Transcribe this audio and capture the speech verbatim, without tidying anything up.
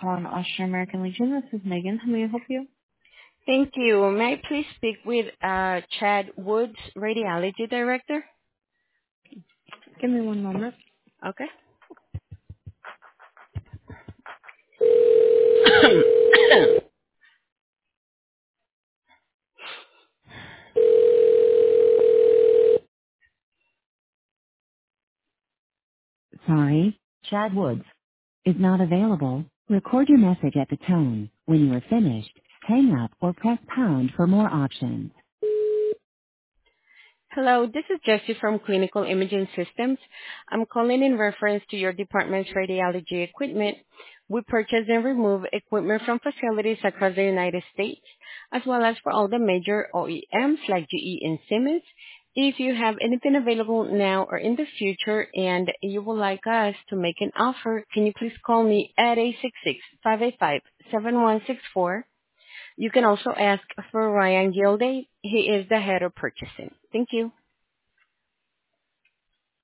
calling Austrian American Legion. This is Megan. How may I help you? Thank you. May I please speak with uh, Chad Woods, Radiology Director? Give me one moment. Okay. Sorry, Chad Woods is not available. Record your message at the tone. When you are finished, hang up or press pound for more options. Hello, this is Jessie from Clinical Imaging Systems. I'm calling in reference to your department's radiology equipment. We purchase and remove equipment from facilities across the United States, as well as for all the major O E Ms like G E and Siemens. If you have anything available now or in the future and you would like us to make an offer, can you please call me at eight six six, five eight five, seven one six four. You can also ask for Ryan Gilday. He is the head of purchasing. Thank you.